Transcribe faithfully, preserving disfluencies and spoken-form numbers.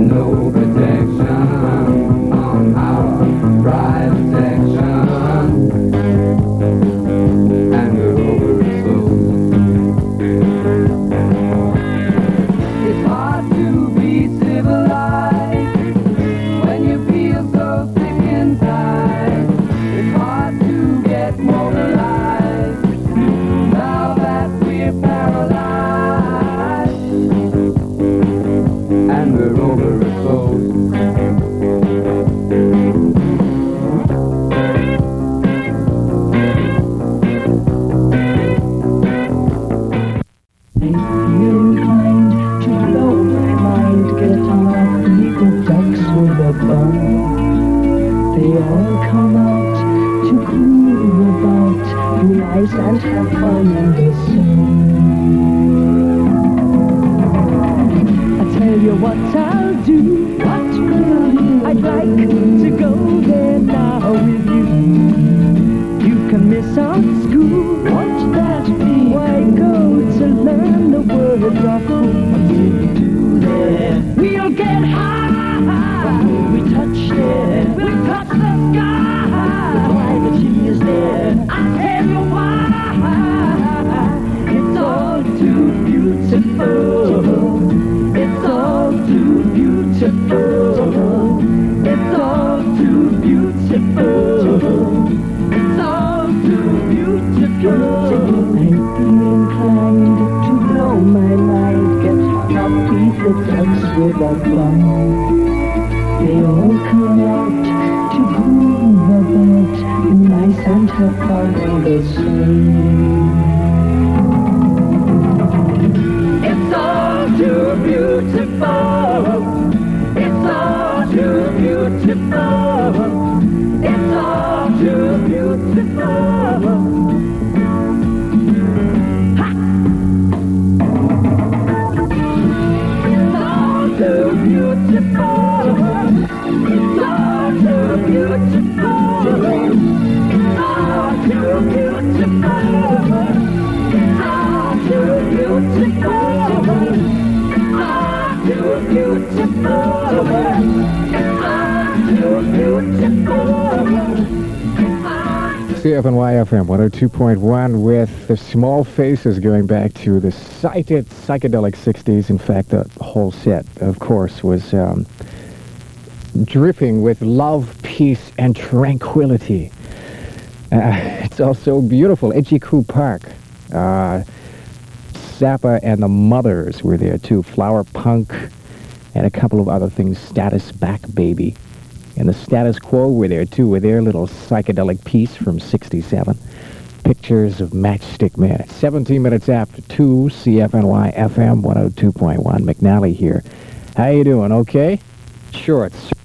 No protection on our private section, and we're overexposed. It's hard to be civilized when you feel so sick and tired. It's hard to get mobilized now that we're paralyzed, and we're overexposed. They all come out to groove about, be nice and have fun in the sun. I tell you what I'll do, what will you? I'd like to go there now with you. You can miss out school, won't that be? Why go to learn the words of cool? What do you do there? We'll get high. We touch there, we'll touch the sky. The privacy is there, I'll tell you why. It's all too beautiful. It's all too beautiful. It's all too beautiful. It's all too beautiful. I'd be inclined to blow my mind, get hung up, beat the ducks with a bum. They all come out to groove about, be nice and have fun in the sun. It's all too beautiful. It's all too beautiful. It's all too beautiful. Ha! It's all too beautiful. It's all too beautiful. It's all too beautiful. It's all too beautiful. It's all too beautiful. It's all too beautiful. C F N Y F M one oh two point one with the Small Faces, going back to the cited psychedelic sixties. In fact, the whole set, of course, was um, dripping with love, peace, and tranquility. Uh, it's also beautiful. Edgy-Coo Park. Uh, Zappa and the Mothers were there too. Flower Punk and a couple of other things. Status Back Baby. And the Status Quo were there too with their little psychedelic piece from sixty-seven. Pictures of Matchstick Man. It's seventeen minutes after two, C F N Y F M one oh two point one. McNally here. How you doing? Okay? Sure, it's